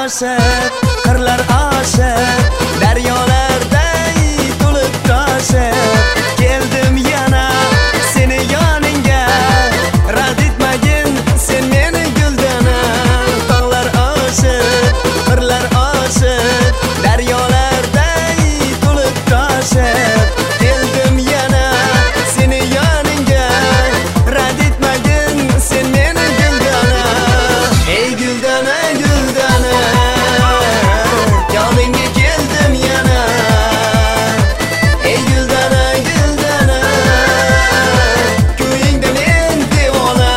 oshib, qirlar oshib, daryolarday to'lib toshib, keldim yana seni yoningga, rad etmagin sen meni guldanim. Tog'lar oshib, qirlar oshib, daryolarday to'lib toshib, keldim yana seni yoningga, rad etmagin sen meni guldanim. Ey guldana guldana, yoningga keldim yana. Ey guldana guldana, ko'yingda men devona.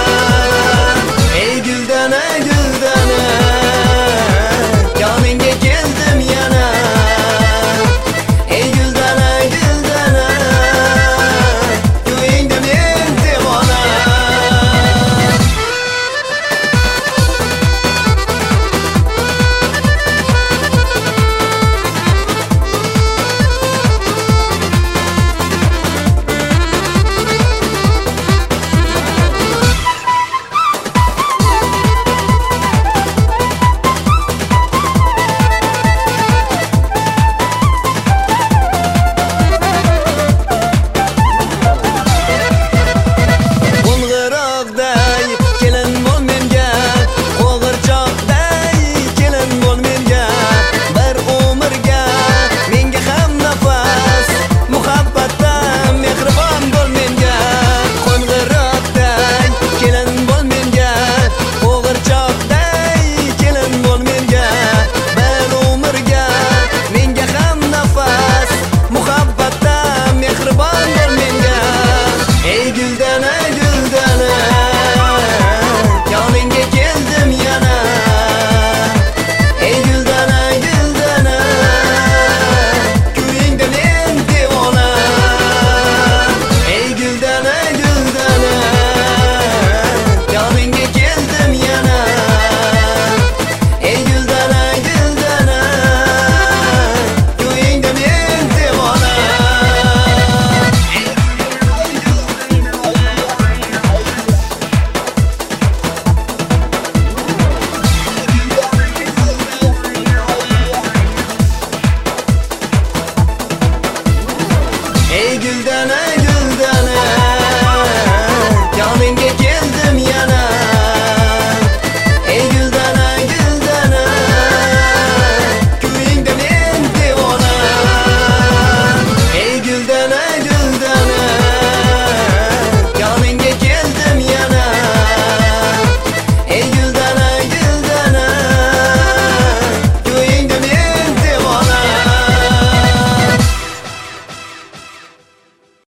Ey guldana guldana, yoningga keldim yana. Ey guldana guldana, ko'yingda men devona. Qo'ng'iroqday kelin bo'l menga, qo'g'irchoqday kelin bo'l menga, bir umrga menga ham nafas, muhabbatdan mehribon bo'l menga. Qo'ng'iroqday kelin bo'l menga, qo'g'irchoqday kelin bo'l menga, bir umrga menga ham nafas, muhabbatdan mehribon bo'l menga. Ey guldana guldana, yoningga keldim yana. Ey guldana guldana, ko'yingda men devona. Ey guldana guldana, yoningga keldim yana. Ey guldana guldana, ko'yingda men devona. Ey guldana